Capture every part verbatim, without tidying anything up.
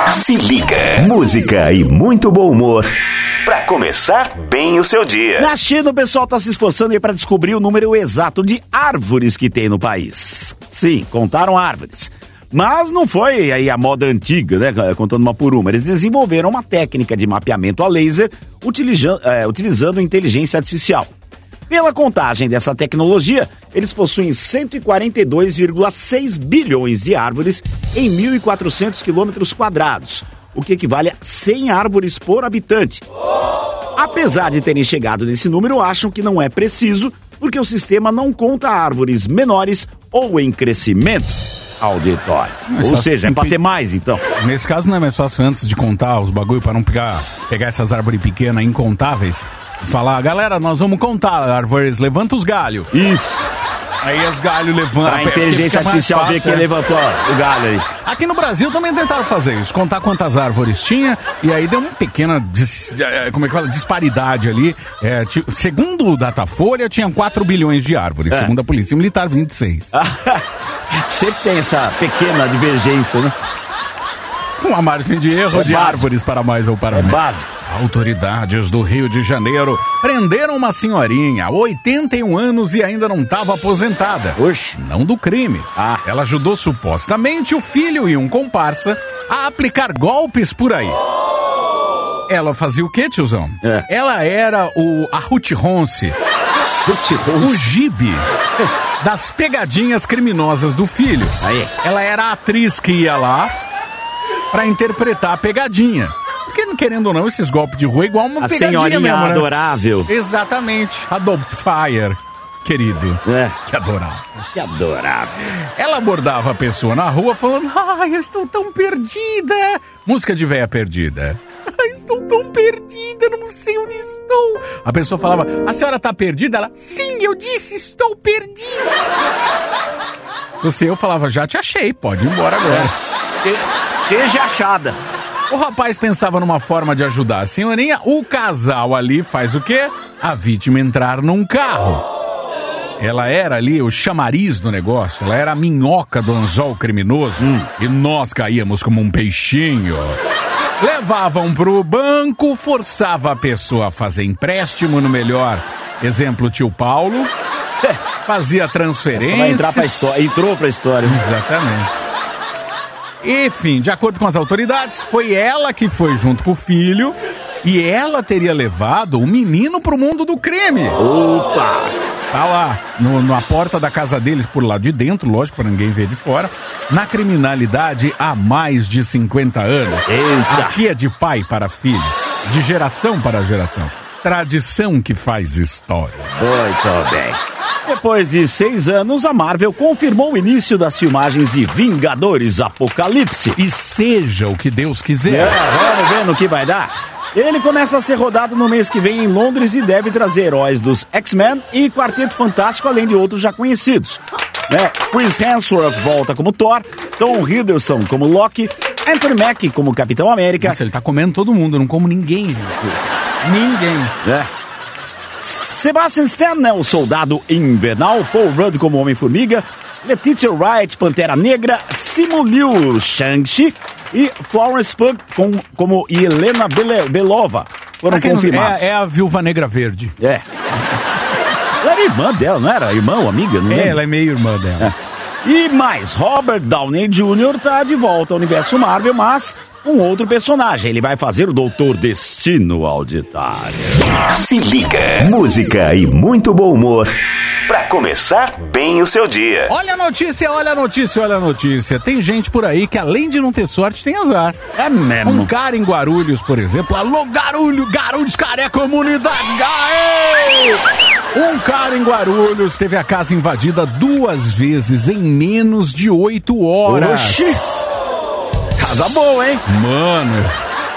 Se liga, música e muito bom humor pra começar bem o seu dia. Na China, o pessoal tá se esforçando aí pra descobrir o número exato de árvores que tem no país. Sim, contaram árvores. Mas não foi aí a moda antiga, né? Contando uma por uma. Eles desenvolveram uma técnica de mapeamento a laser utilizando, é, utilizando inteligência artificial. Pela contagem dessa tecnologia, eles possuem cento e quarenta e dois vírgula seis bilhões de árvores em mil e quatrocentos quilômetros quadrados, o que equivale a cem árvores por habitante. Apesar de terem chegado nesse número, acham que não é preciso, porque o sistema não conta árvores menores ou em crescimento. Auditório. Ou seja, é pra ter mais, então. Nesse caso, não é mais fácil antes de contar os bagulho para não pegar, pegar essas árvores pequenas, incontáveis, e falar, galera, nós vamos contar árvores, levanta os galhos. Isso. Aí os galhos levantam. A inteligência artificial vê quem levantou o galho aí. Aqui no Brasil também tentaram fazer isso, contar quantas árvores tinha, e aí deu uma pequena dis, como é que fala, disparidade ali. É, t- segundo o Datafolha, tinha quatro bilhões de árvores, é. Segundo a Polícia Militar, vinte e seis. Sempre tem essa pequena divergência, né? Uma margem de erro é de básico. Árvores para mais ou para é menos. Básico. Autoridades do Rio de Janeiro prenderam uma senhorinha, oitenta e um anos e ainda não estava aposentada. Oxe. Não do crime. Ah. Ela ajudou supostamente o filho e um comparsa a aplicar golpes por aí. Ela fazia o quê, tiozão? É. Ela era o a Ruth Ronce. O Gibi das pegadinhas criminosas do filho. Aí. Ela era a atriz que ia lá pra interpretar a pegadinha. Porque, querendo ou não, esses golpes de rua é igual uma a pegadinha senhorinha mesmo, né? adorável. Exatamente. A Fire, querido. É. Que adorável. Que adorável. Ela abordava a pessoa na rua falando, ai, eu estou tão perdida. Música de véia perdida. Ai, eu estou tão perdida, não sei onde estou. A pessoa falava, a senhora está perdida? Ela, sim, eu disse, estou perdida. Se fosse eu, falava, já te achei, pode ir embora agora. Esteja achada. O rapaz pensava numa forma de ajudar a senhorinha. O casal ali faz o quê? A vítima entrar num carro. Ela era ali o chamariz do negócio. Ela era a minhoca do anzol criminoso. Hum. E nós caíamos como um peixinho. Levavam pro banco, forçava a pessoa a fazer empréstimo no melhor. Exemplo, tio Paulo. Fazia transferência. Vai entrar pra história. Entrou pra história. Exatamente. Enfim, de acordo com as autoridades, foi ela que foi junto com o filho e ela teria levado o menino pro mundo do crime. Opa! Tá lá, no, na porta da casa deles, por lá de dentro, lógico, pra ninguém ver de fora, na criminalidade há mais de cinquenta anos. Eita! Aqui é de pai para filho, de geração para geração. Tradição que faz história. Muito bem. Depois de seis anos, a Marvel confirmou o início das filmagens de Vingadores Apocalipse. E seja o que Deus quiser. É, vamos ver no que vai dar. Ele começa a ser rodado no mês que vem em Londres e deve trazer heróis dos X-Men e Quarteto Fantástico, além de outros já conhecidos. É, Chris Hemsworth volta como Thor, Tom Hiddleston como Loki, Anthony Mackie como Capitão América. Nossa, ele tá comendo todo mundo, eu não como ninguém, gente. Ninguém. É. Sebastian Stan, né, o Soldado Invernal, Paul Rudd como Homem-Formiga, Letitia Wright, Pantera Negra, Simu Liu, Shang-Chi e Florence Pugh com, como Helena Bele, Belova foram confirmados. É, é a Viúva Negra Verde. É. Ela era irmã dela, não era? Irmã ou amiga? Não é, lembro. Ela é meio irmã dela. É. E mais, Robert Downey Júnior tá de volta ao universo Marvel, mas um outro personagem. Ele vai fazer o Doutor Destino Auditário. Se liga, música e muito bom humor pra começar bem o seu dia. Olha a notícia, olha a notícia, olha a notícia. Tem gente por aí que além de não ter sorte, tem azar. É mesmo. Um cara em Guarulhos, por exemplo. Alô, Garulho, Guarulhos, cara, é comunidade. Aê! Um cara em Guarulhos teve a casa invadida duas vezes em menos de oito horas. Oxi! Casa boa, hein? Mano.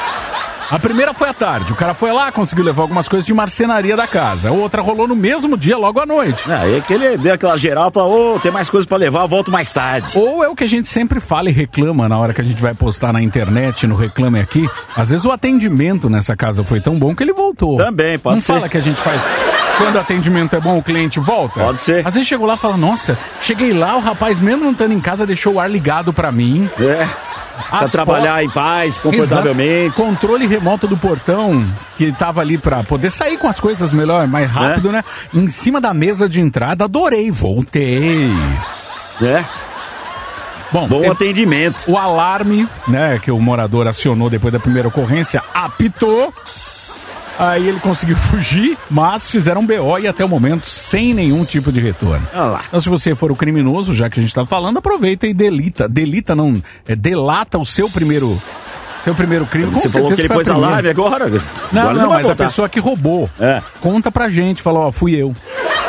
A primeira foi à tarde. O cara foi lá, conseguiu levar algumas coisas de marcenaria da casa. A outra rolou no mesmo dia, logo à noite. É, é que ele deu aquela geral e falou, ô, tem mais coisas pra levar, eu volto mais tarde. Ou é o que a gente sempre fala e reclama na hora que a gente vai postar na internet, no Reclame Aqui. Às vezes o atendimento nessa casa foi tão bom que ele voltou. Também, pode Não ser. Não fala que a gente faz... Quando o atendimento é bom, o cliente volta? Pode ser. Às vezes chegou lá e fala, nossa, cheguei lá, o rapaz mesmo não estando em casa deixou o ar ligado pra mim. É. Pra As trabalhar por- em paz, confortavelmente. Exato. Controle remoto do portão, que tava ali pra poder sair com as coisas melhor, mais rápido, É. né? Em cima da mesa de entrada, adorei, voltei. É. Bom, Bom tem- atendimento. o alarme, né, que o morador acionou depois da primeira ocorrência, apitou. Aí ele conseguiu fugir, mas fizeram B O e até o momento sem nenhum tipo de retorno. Olha lá. Então, se você for o criminoso, já que a gente tá falando, aproveita e delita. Delita não, é, delata o seu primeiro, seu primeiro crime. Com Você falou certeza que ele foi a pôs primeira. alarme agora? Não, Agora não, vai mas a voltar. pessoa que roubou. É. Conta pra gente, fala, ó, fui eu.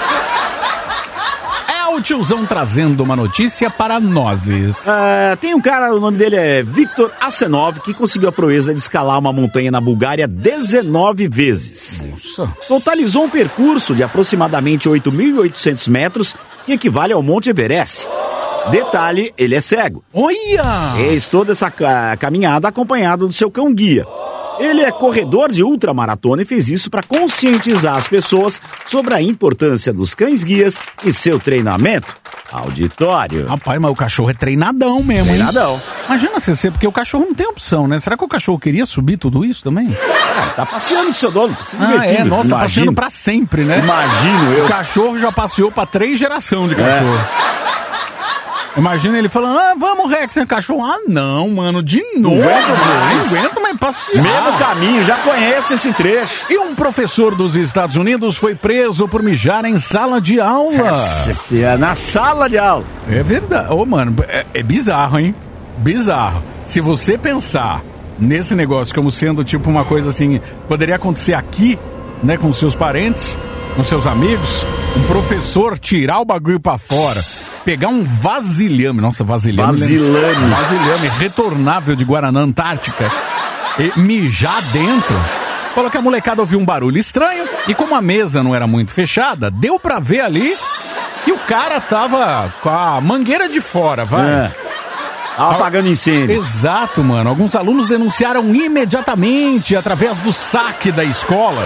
É o tiozão trazendo uma notícia para nós. Ah, tem um cara, o nome dele é Victor Asenov, que conseguiu a proeza de escalar uma montanha na Bulgária dezenove vezes. Nossa. Totalizou um percurso de aproximadamente oito mil e oitocentos metros, que equivale ao Monte Everest. Detalhe, ele é cego. Olha! Fez toda essa ca- caminhada acompanhado do seu cão-guia. Ele é corredor de ultramaratona e fez isso para conscientizar as pessoas sobre a importância dos cães-guias e seu treinamento. Auditório. Rapaz, mas o cachorro é treinadão mesmo, hein? Treinadão. Imagina você ser, porque o cachorro não tem opção, né? Será que o cachorro queria subir tudo isso também? Ah, tá passeando com seu dono. Se Ah, é, divertindo. nossa, tá Imagino. passeando pra sempre, né? Imagino eu. O cachorro já passeou pra três gerações de cachorro. Imagina ele falando, ah, vamos, Rex, sem cachorro. Ah, não, mano, de novo. Não aguento mais. Não aguento mais passear. Mesmo caminho, já conhece esse trecho. E um professor dos Estados Unidos foi preso por mijar em sala de aula. Nossa, é na sala de aula. É verdade. Ô, mano, é, é bizarro, hein? Bizarro. Se você pensar nesse negócio como sendo tipo uma coisa assim, poderia acontecer aqui, né, com seus parentes, com seus amigos, um professor tirar o bagulho pra fora, pegar um vasilhame, nossa, vasilhame. Vasilhame. Vasilhame retornável de Guaraná Antártica e mijar dentro. Falou que a molecada ouviu um barulho estranho e como a mesa não era muito fechada, deu pra ver ali que o cara tava com a mangueira de fora, vai. É. Tava apagando incêndio. Exato, mano. Alguns alunos denunciaram imediatamente através do saque da escola.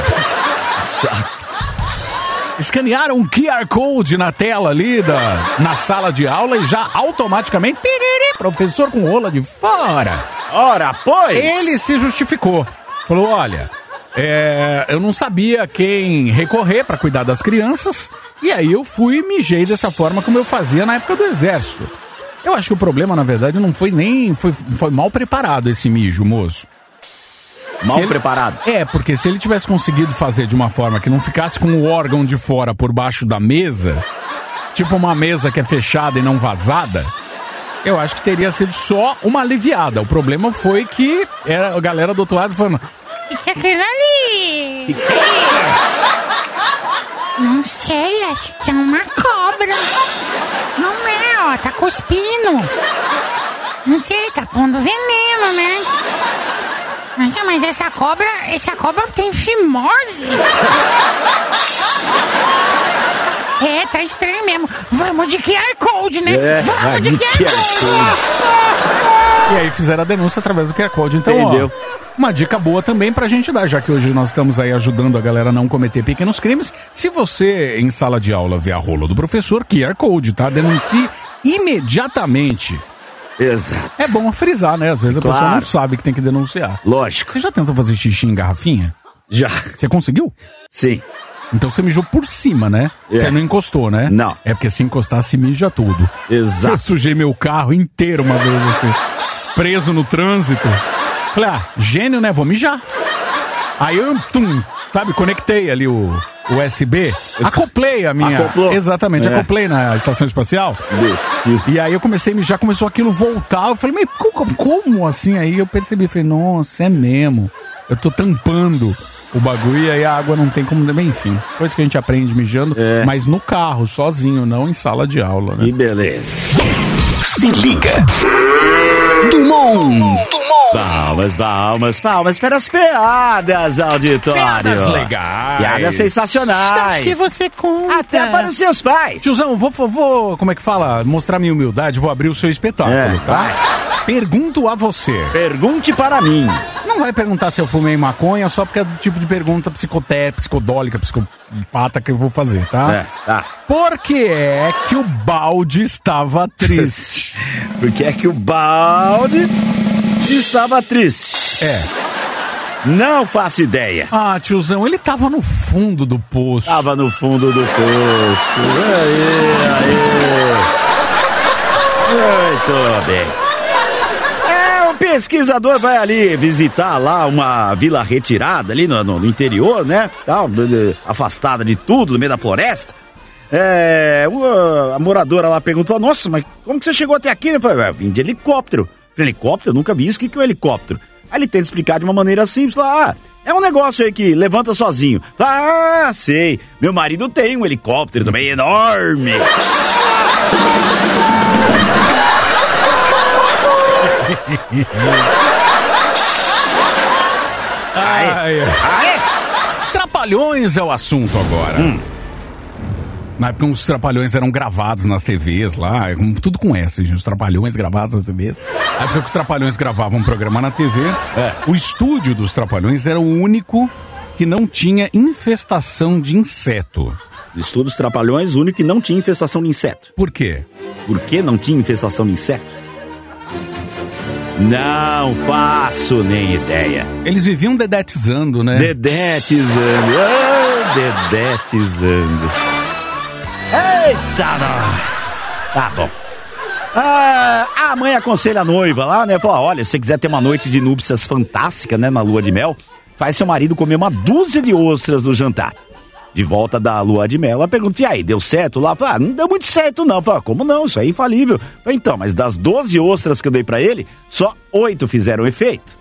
Escanearam um Q R Code na tela ali da, na sala de aula e já automaticamente, piriri, professor com rola de fora. Ora, pois. Ele se justificou. Falou, olha, é, eu não sabia quem recorrer para cuidar das crianças e aí eu fui e mijei dessa forma como eu fazia na época do exército. Eu acho que o problema, na verdade, não foi nem... Foi, foi mal preparado esse mijo, moço. Mal Se ele- preparado. É, porque se ele tivesse conseguido fazer de uma forma que não ficasse com o órgão de fora por baixo da mesa, tipo uma mesa que é fechada e não vazada, eu acho que teria sido só uma aliviada. O problema foi que era a galera do outro lado falando... O que é aquilo ali? Que que é isso? Não sei, acho que é uma cobra. Não é, ó, tá cuspindo. Não sei, tá pondo veneno, né? Mas, mas essa cobra, essa cobra tem fimose. É, tá estranho mesmo. Vamos de Q R Code, né? É, Vamos vai de de Q R Q R Code. E aí fizeram a denúncia através do Q R Code. Então, Entendeu? ó, uma dica boa também pra gente dar, já que hoje nós estamos aí ajudando a galera a não cometer pequenos crimes. Se você, em sala de aula, vê a rola do professor, Q R Code, tá? Denuncie imediatamente. Exato. É bom frisar, né? Às vezes a Claro. pessoa não sabe que tem que denunciar. Lógico. Você já tentou fazer xixi em garrafinha? Já. Você conseguiu? Sim. Então você mijou por cima, né? É. Você não encostou, né? Não. É porque se encostar, se mija tudo. Eu Exato. sujei meu carro inteiro uma vez, assim, preso no trânsito. Falei, ah, gênio, né? Vou mijar. Aí eu, tum, sabe, conectei ali o U S B, acoplei a minha... Acoplou? Exatamente, É. acoplei na estação espacial. Imbecil. E aí eu comecei a mijar, começou aquilo voltar. Eu falei, mas como, como assim? Aí eu percebi, falei, nossa, é mesmo. Eu tô tampando o bagulho e aí a água não tem como... Bem, enfim, coisa que a gente aprende mijando, É. mas no carro, sozinho, não em sala de aula, né? Que beleza. Se liga. Dumont. Palmas, palmas, palmas para as piadas, auditório. Piadas legais. Piadas sensacionais. Acho que você conta. Até para os seus pais. Tiozão, vou, vou, como é que fala? Mostrar minha humildade, vou abrir o seu espetáculo, É, tá? Pergunto a você. Pergunte para mim. Não vai perguntar se eu fumei maconha só porque é do tipo de pergunta psicoté, psicodólica, psicopata que eu vou fazer, tá? É, tá. Por que é que o balde estava triste? Porque é que o balde estava triste. É. Não faço ideia. Ah, tiozão, ele tava no fundo do poço. Tava no fundo do poço. Aí, aí. Muito bem. É, um pesquisador vai ali visitar lá uma vila retirada ali no, no, no interior, né? Tal, afastada de tudo, no meio da floresta. É, a moradora lá perguntou, nossa, mas como que você chegou até aqui? Eu falei, vim de helicóptero. Helicóptero? Eu nunca vi isso, o que que é um helicóptero? Aí ele tenta explicar de uma maneira simples, lá, ah, é um negócio aí que levanta sozinho. Ah, sei, meu marido tem um helicóptero também enorme. Ai, ai, ai. Trapalhões é o assunto agora. Hum. Na época os Trapalhões eram gravados nas T Vs lá, tudo com S, gente, os Trapalhões gravados nas T Vs. Na época que os Trapalhões gravavam um programa na T V, é. O estúdio dos Trapalhões era o único que não tinha infestação de inseto. Estúdio dos Trapalhões, o único que não tinha infestação de inseto. Por quê? Por que não tinha infestação de inseto? Não faço nem ideia. Eles viviam dedetizando, né? Dedetizando, oh, dedetizando. Eita, nós! Tá bom. Ah, a mãe aconselha a noiva lá, né? Fala, olha, se você quiser ter uma noite de núpcias fantástica, né? Na lua de mel, faz seu marido comer uma dúzia de ostras no jantar. De volta da lua de mel, ela pergunta, e aí, deu certo lá? Fala, ah, não deu muito certo não. Fala, como não? Isso aí é infalível. Fala, então, mas das doze ostras que eu dei pra ele, só oito fizeram efeito.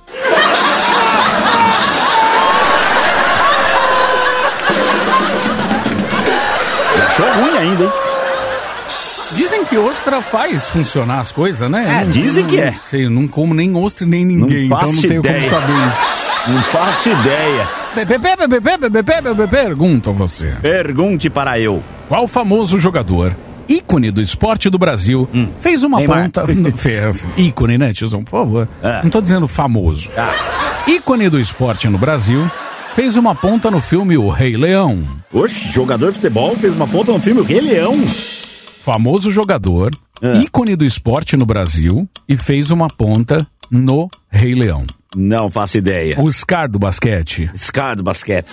Achou ruim ainda, hein? Dizem que ostra faz funcionar as coisas, né? É, não, dizem não, que é. Não sei, eu não como nem ostra nem ninguém, não então não tenho ideia. como saber isso. Não faço ideia. Pergunto a você. Pergunte para eu. Qual famoso jogador, ícone do esporte do Brasil, hum. fez uma Neymar. ponta... ícone, né, tiozão, por favor. Ah. Não tô dizendo famoso. Ah. Ícone do esporte no Brasil... fez uma ponta no filme O Rei Leão. Oxe, jogador de futebol fez uma ponta no filme O Rei Leão. Famoso jogador, ah. ícone do esporte no Brasil e fez uma ponta no Rei Leão. Não faço ideia. O Scar do basquete. Scar do basquete.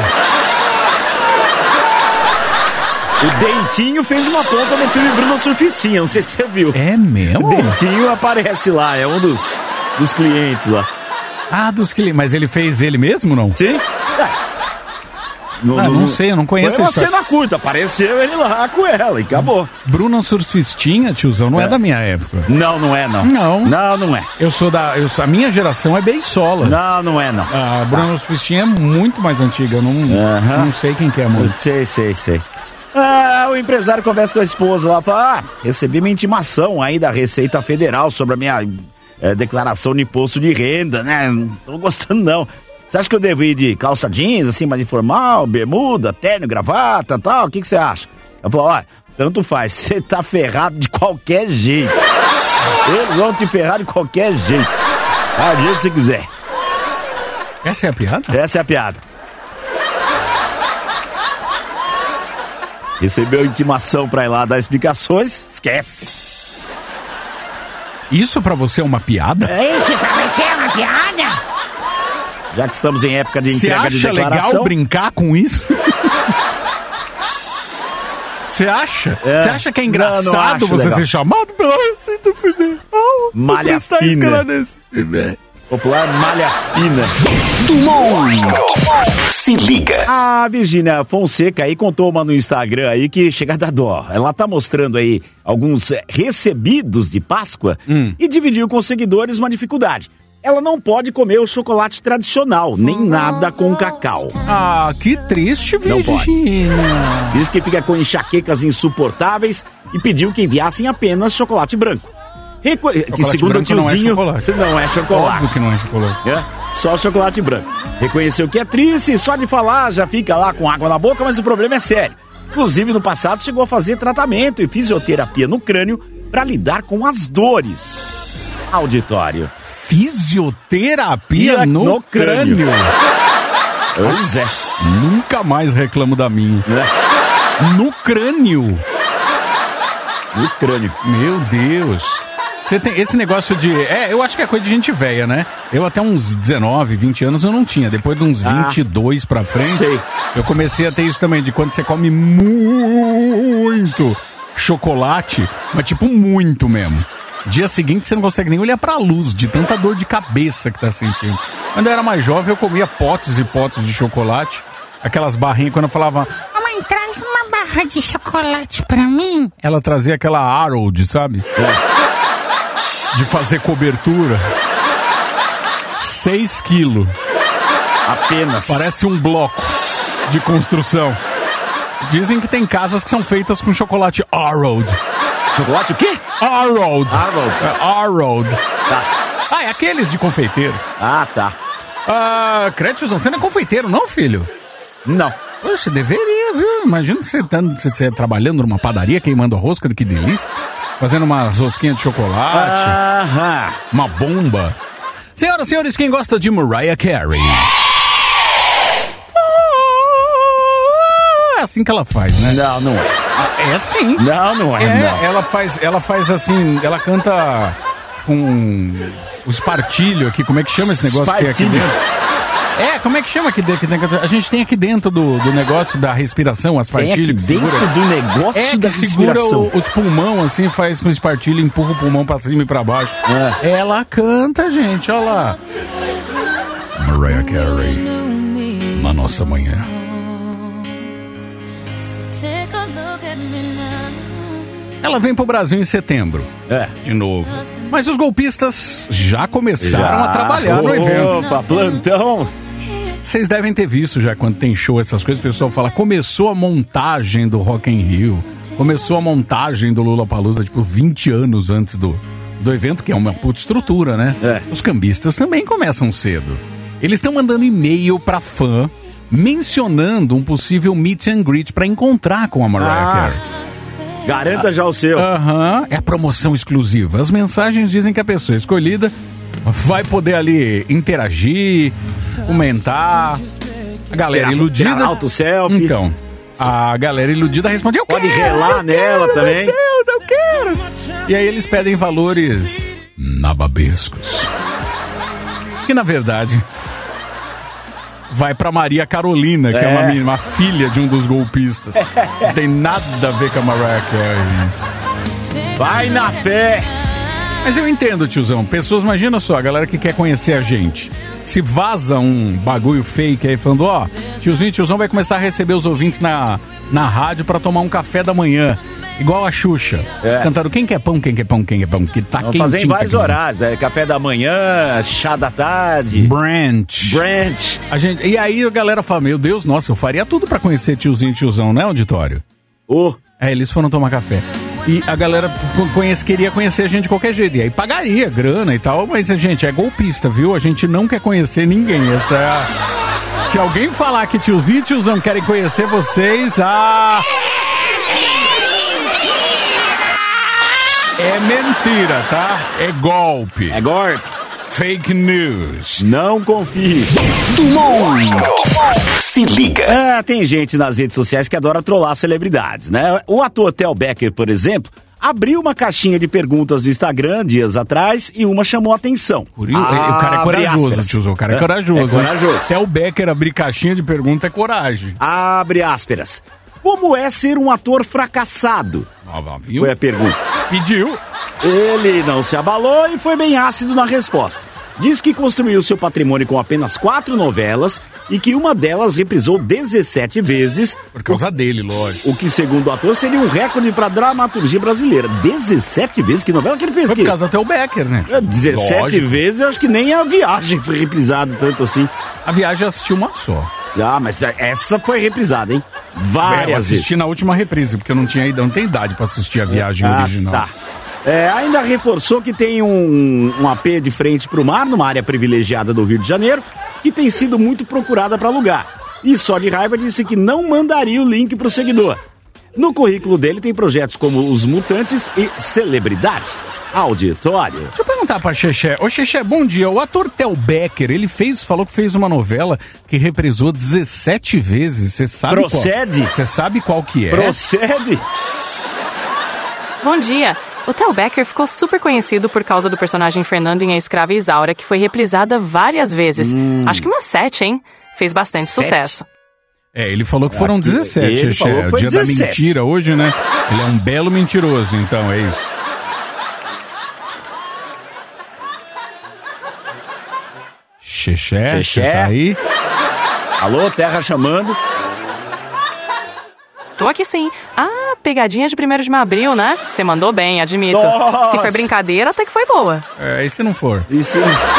O Dentinho fez uma ponta no filme Bruno Surfistinha, não sei se você viu. É mesmo? O Dentinho aparece lá, é um dos, dos clientes lá. Ah, dos clientes. Mas ele fez ele mesmo, não? Sim. É. No, ah, no, não sei, eu não conheço foi uma isso. cena curta, apareceu ele lá com ela e acabou. Bruno Surfistinha, tiozão, não é. é da minha época. Não, não é, não. Não. Não, não é. Eu sou da... Eu sou, a minha geração é Beisola. Não, não é, não. A Bruno tá. Surfistinha é muito mais antiga, eu não, uh-huh. não sei quem que é muito. Sei, sei, sei. Ah, o empresário conversa com a esposa lá, fala, ah, recebi minha intimação aí da Receita Federal sobre a minha é, declaração de imposto de renda, né? Não tô gostando, não. Você acha que eu devo ir de calça jeans, assim, mais informal, bermuda, terno, gravata, tal? O que que você acha? Ela falou, olha, tanto faz, você tá ferrado de qualquer jeito. Eles vão te ferrar de qualquer jeito. Ah, do jeito que você quiser. Essa é a piada? Essa é a piada. Recebeu intimação pra ir lá dar explicações, esquece. Isso pra você é uma piada? Isso pra você é uma piada? Já que estamos em época de entrega de declaração... Você acha legal brincar com isso? Você acha? Você é. acha que é engraçado não, não você legal. ser chamado pela Receita Federal? Malha fina. Popular malha fina. Se liga. A Virgínia Fonseca aí contou uma no Instagram aí que chega a dar dó. Ela tá mostrando aí alguns recebidos de Páscoa hum. e dividiu com os seguidores uma dificuldade. Ela não pode comer o chocolate tradicional, nem nada com cacau. Ah, que triste, Virgínia. Diz que fica com enxaquecas insuportáveis e pediu que enviassem apenas chocolate branco. Reco... Que segundo o tiozinho, não é chocolate. Não é chocolate. Óbvio que não é chocolate. É, só chocolate branco. Reconheceu que é triste, só de falar já fica lá com água na boca, mas o problema é sério. Inclusive, no passado, chegou a fazer tratamento e fisioterapia no crânio para lidar com as dores. Auditório. Fisioterapia no, no crânio. crânio. Pois é. Nunca mais reclamo da minha. É. No crânio. No crânio. Meu Deus. Você tem esse negócio de... É, eu acho que é coisa de gente velha, né? Eu até uns dezenove, vinte anos eu não tinha. Depois de uns vinte e dois ah, pra frente, sei. Eu comecei a ter isso também, de quando você come muito chocolate, mas tipo muito mesmo. Dia seguinte você não consegue nem olhar pra luz, de tanta dor de cabeça que tá sentindo. Quando eu era mais jovem, eu comia potes e potes de chocolate. Aquelas barrinhas, quando eu falava... Mamãe, traz uma barra de chocolate pra mim. Ela trazia aquela Harold, sabe? É. De fazer cobertura. Seis quilos. Apenas. Parece um bloco de construção. Dizem que tem casas que são feitas com chocolate Harold. Chocolate o quê? Harold. Harold. É, Harold. Tá. Ah, é aqueles de confeiteiro. Ah, tá. Ah, Crétios, você não é confeiteiro, não, filho? Não. Poxa, deveria, viu? Imagina você, tá, você trabalhando numa padaria, queimando a rosca, que delícia. Fazendo umas rosquinhas de chocolate. Aham. Uma bomba. Senhoras e senhores, quem gosta de Mariah Carey? É assim que ela faz, né? Não, não é. É assim. Não, não é, é não. Ela faz, ela faz assim, ela canta com o espartilho aqui, como é que chama esse negócio que é aqui dentro? É, como é que chama aqui dentro? A gente tem aqui dentro do, do negócio da respiração, as espartilho. Tem aqui dentro do negócio é, da que segura respiração. O, os pulmão, assim, faz com o espartilho, empurra o pulmão pra cima e pra baixo. É. Ela canta, gente, olha lá. Mariah Carey, na nossa manhã. Ela vem pro Brasil em setembro. É. De novo. Mas os golpistas já começaram já. a trabalhar Opa, no evento. Opa, plantão. Vocês devem ter visto já quando tem show, essas coisas, o pessoal fala, começou a montagem do Rock in Rio, começou a montagem do Lollapalooza, tipo, vinte anos antes do, do evento, que é uma puta estrutura, né? É. Os cambistas também começam cedo. Eles estão mandando e-mail pra fã, mencionando um possível meet and greet pra encontrar com a Mariah ah. Carey. Garanta já o seu. Aham, uhum, é a promoção exclusiva. As mensagens dizem que a pessoa escolhida vai poder ali interagir, comentar. A galera tirar, iludida... Tirar alto selfie. Então, a galera iludida responde, eu Pode quero, relar eu nela quero, também. Meu Deus, eu quero. E aí eles pedem valores nababescos. Que, na verdade... vai pra Maria Carolina, que é, é uma, uma filha de um dos golpistas. Não tem nada a ver com a Mariah Carey. Vai na fé! Mas eu entendo, tiozão. Pessoas, imagina só, a galera que quer conhecer a gente. Se vaza um bagulho fake aí falando, ó, oh, tiozinho, tiozão vai começar a receber os ouvintes na, na rádio pra tomar um café da manhã. Igual a Xuxa. É. Cantando quem quer pão, quem quer pão, quem quer pão. Que tá Vamos quentinho. fazer em vários tá horários. É, café da manhã, chá da tarde. Brunch. Brunch. A gente, e aí a galera fala, meu Deus, nossa, eu faria tudo pra conhecer tiozinho e tiozão, né, auditório? Oh. É, eles foram tomar café. E a galera conhece, queria conhecer a gente de qualquer jeito. E aí pagaria grana e tal, mas a gente é golpista, viu? A gente não quer conhecer ninguém. Essa é a... Se alguém falar que tiozinho e tiozão querem conhecer vocês, ah... é mentira, tá? É golpe. É golpe. Fake news. Não confie. Se liga. É, tem gente nas redes sociais que adora trollar celebridades, né? O ator Theo Becker, por exemplo, abriu uma caixinha de perguntas no Instagram dias atrás e uma chamou a atenção. Por isso, ah, o cara é corajoso, tiozão. O cara é, é corajoso. É corajoso. Theo Becker abrir caixinha de pergunta é coragem. Abre aspas. Como é ser um ator fracassado? Ah, viu? Foi a pergunta. Pediu. Ele não se abalou e foi bem ácido na resposta. Diz que construiu seu patrimônio com apenas quatro novelas e que uma delas reprisou dezessete vezes. Por causa o, dele, lógico. O que, segundo o ator, seria um recorde para a dramaturgia brasileira. dezessete vezes? Que novela que ele fez? Foi aqui? Por causa do Theo Becker, né? É, dezessete lógico. Vezes, eu acho que nem a Viagem foi reprisada tanto assim. A Viagem assistiu uma só. Ah, mas essa foi reprisada, hein? Várias vezes. Eu assisti vezes. Na última reprise, porque eu não tinha não tenho idade para assistir a Viagem ah, original. Tá. É, ainda reforçou que tem um, um A P de frente para o mar, numa área privilegiada do Rio de Janeiro, que tem sido muito procurada para alugar. E só de raiva disse que não mandaria o link para o seguidor. No currículo dele tem projetos como Os Mutantes e Celebridade. Auditório. Deixa eu perguntar pra Xexé. Ô Xexé, bom dia. O ator Theo Becker, ele fez, falou que fez uma novela que reprisou dezessete vezes. Você sabe Procede? Você sabe qual que é? Procede? Bom dia. O Theo Becker ficou super conhecido por causa do personagem Fernando em A Escrava Isaura, que foi reprisada várias vezes. Hum. Acho que umas sete, hein? Fez bastante sete? Sucesso. É, ele falou que foram Aqui, dezessete, ele falou que foi dia dezessete. Da mentira hoje, né? Ele é um belo mentiroso, então, é isso. Xexé, Xexé. tá aí? Alô, terra chamando. Tô aqui sim. Ah, pegadinha de primeiro de abril, né? Você mandou bem, admito. Nossa. Se foi brincadeira, até que foi boa. É, e se não for? Isso.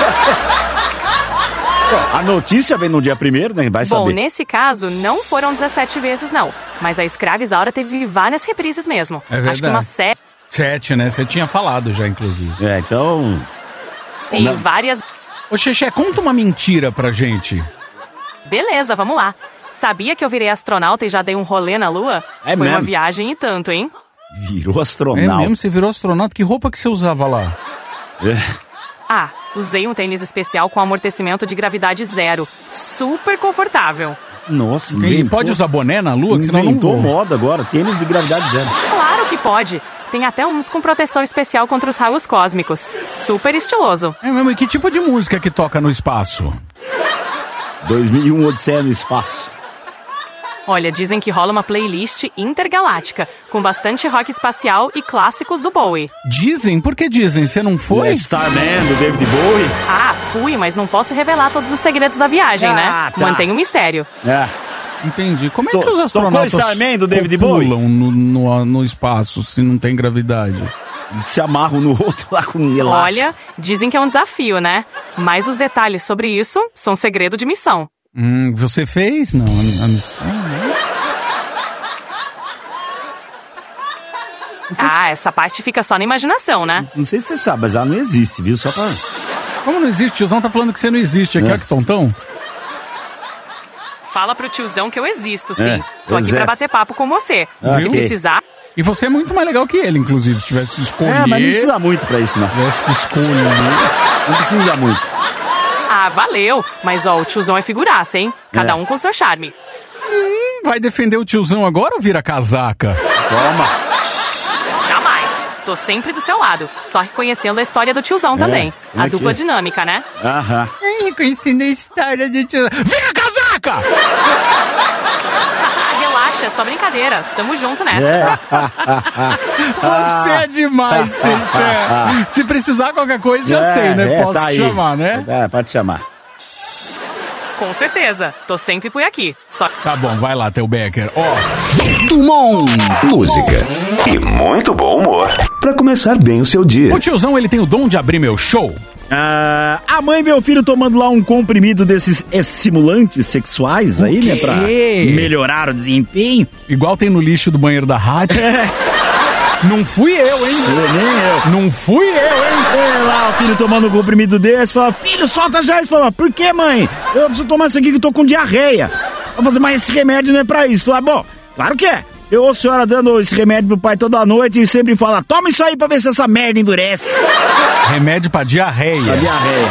A notícia vem no dia primeiro, né? Vai Bom, saber. nesse caso, não foram dezessete vezes, não. Mas a Escrava Isaura teve várias reprises mesmo. É verdade. Acho que umas sete. Sete, né? Você tinha falado já, inclusive. É, então... Sim, Não. várias... Ô, Xexé, conta uma mentira pra gente. Beleza, vamos lá. Sabia que eu virei astronauta e já dei um rolê na Lua? É Foi mesmo? uma viagem e tanto, hein? Virou É astronauta. mesmo? Você virou astronauta? Que roupa que você usava lá? É. Ah, usei um tênis especial com amortecimento de gravidade zero. Super confortável. Nossa, Quem inventou- pode usar boné na lua? Que senão não Inventou vou. moda agora. Tênis de gravidade zero. Claro que pode. Tem até uns com proteção especial contra os raios cósmicos. Super estiloso. É mesmo? E que tipo de música que toca no espaço? dois mil e um, Odisseia no Espaço. Olha, dizem que rola uma playlist intergaláctica, com bastante rock espacial e clássicos do Bowie. Dizem? Por que dizem? Você não foi? É Starman, do David Bowie. Ah, fui, mas não posso revelar todos os segredos da viagem, Ah, né? tá. Mantém o mistério. É. Entendi. Como é To- que os astronautas tocou Starman do David Bowie? pulam no, no, no espaço se não tem gravidade? Eles se amarram no outro lá com um elástico. Olha, dizem que é um desafio, né? Mas os detalhes sobre isso são segredo de missão. Hum, você fez? Não, a, a missão, né? Ah, essa parte fica só na imaginação, né? Não sei se você sabe, mas ela não existe, viu? Só pra... Como não existe? O tiozão tá falando que você não existe aqui, É. ó, que tontão. Fala pro tiozão que eu existo, sim. É, Tô aqui pra existe. bater papo com você. Ah, Se ok. precisar, E você é muito mais legal que ele, inclusive, se tivesse que escolher. É, mas não precisa muito pra isso, não. Tivesse que escolher. Não precisa muito. ah, valeu. Mas ó, o tiozão é figuraça, hein? Cada É. um com seu charme. Vai defender o tiozão agora ou vira casaca? Toma. Jamais. Tô sempre do seu lado. Só reconhecendo a história do tiozão também. A aqui. dupla dinâmica, né? Aham. Reconhecendo a história do tiozão. Vira casaca! Relaxa, é só brincadeira. Tamo junto nessa. É. Você é demais, Xexé. Se precisar qualquer coisa, já É, sei, né? é, Posso tá te aí. chamar, né? É, pode chamar. Com certeza. Tô sempre por aqui. Só Tá bom, vai lá, Theo Becker. Ó, Dumont. Música e muito bom humor para começar bem o seu dia. o tiozão, ele tem o dom de abrir meu show. Ah, a mãe vê o filho tomando lá um comprimido desses estimulantes sexuais aí, né? Pra quê? melhorar o desempenho. Igual tem no lixo do banheiro da rádio. É. Não fui eu, hein? Nem eu. Não fui eu, hein? É, lá o filho tomando um comprimido desse, fala, filho, solta já isso. Fala, por que, mãe? Eu preciso tomar isso aqui que eu tô com diarreia. Eu fazer, mas esse remédio não é pra isso. Fala, bom, claro que é. Eu ouço a senhora dando esse remédio pro pai toda noite e sempre fala, toma isso aí pra ver se essa merda endurece. Remédio pra diarreia. A diarreia.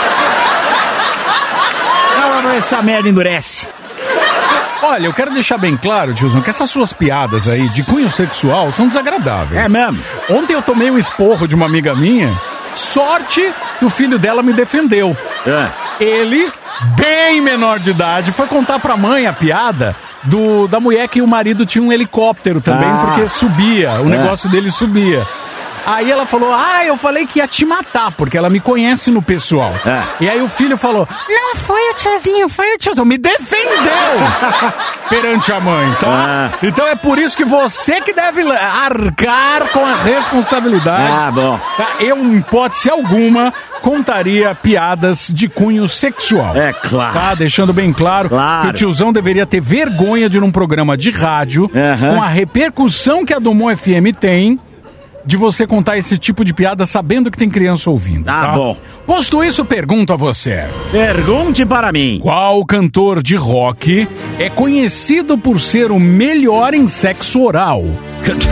Toma pra ver se essa merda endurece. Olha, eu quero deixar bem claro, tiozão, que essas suas piadas aí de cunho sexual são desagradáveis. É mesmo? Ontem eu tomei um esporro de uma amiga minha. Sorte que o filho dela me defendeu. É. Ele, bem menor de idade, foi contar pra mãe a piada do, da mulher que o marido tinha um helicóptero também, Ah. porque subia, o É. negócio dele subia. Aí ela falou, ah, eu falei que ia te matar, porque ela me conhece no pessoal. É. E aí o filho falou, Não foi o tiozinho, foi o tiozão, me defendeu perante a mãe, tá? Ah. Então é por isso que você que deve arcar com a responsabilidade. Ah, bom. Tá? Eu, em hipótese alguma, contaria piadas de cunho sexual. É claro. Tá? Deixando bem claro, Claro. que o tiozão deveria ter vergonha de, num programa de rádio, Aham. com a repercussão que a Dumont F M tem, de você contar esse tipo de piada sabendo que tem criança ouvindo. Tá Tá bom. Posto isso, pergunto a você. Pergunte para mim. Qual cantor de rock é conhecido por ser o melhor em sexo oral? Cantor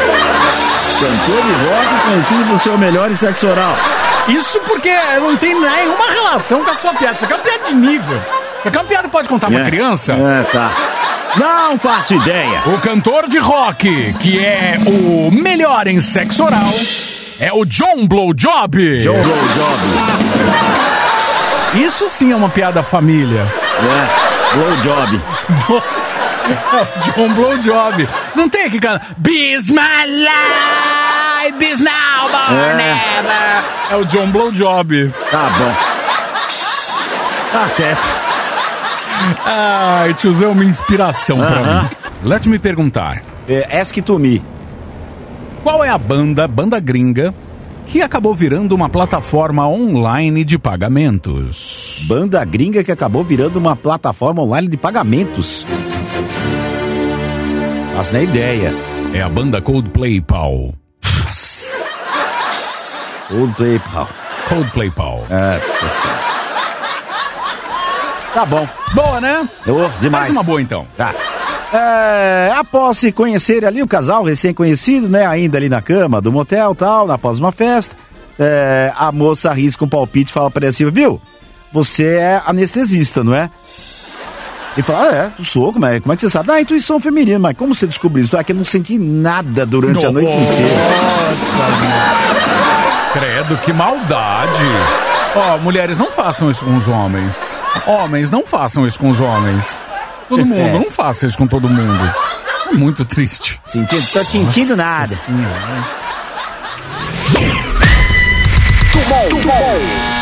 de rock conhecido por ser o melhor em sexo oral. Isso porque não tem nenhuma relação com a sua piada. Isso aqui é uma piada de nível. Isso aqui é uma piada que pode contar pra É. criança. É, tá. Não faço ideia. O cantor de rock, que é o melhor em sexo oral, é o John Blowjob. John Blowjob. Isso sim é uma piada família. É, Blowjob. John Blowjob. Não tem aqui, cara. Bis my life, bis now, but É. never. É o John Blowjob. Tá bom. Tá certo. Ai, tiozão, uma inspiração pra Aham. mim. Let me perguntar. É, ask to me. Qual é a banda, banda gringa, que acabou virando uma plataforma online de pagamentos? Banda gringa que acabou virando uma plataforma online de pagamentos. Faço nem ideia. É a banda Coldplay, pau. Coldplay, pau. Coldplay, pau. Nossa senhora. Tá bom. Boa, né? Oh, demais. Mais uma boa, então. Tá. É, após se conhecer ali o casal recém-conhecido, né? Ainda ali na cama do motel, tal, após uma festa, é, a moça arrisca um palpite e fala pra ele assim, viu? Você é anestesista, não é? Ele fala, ah, é, eu sou, como é, como é que você sabe? Ah, intuição feminina, mas como você descobriu isso? É que eu não senti nada durante a noite inteira. Credo, que maldade. Ó, mulheres, não façam isso com os homens. Homens, não façam isso com os homens. Todo mundo, É. não faça isso com todo mundo. É muito triste. Sentindo, tô sentindo nada. Senhora. Muito bom, muito bom.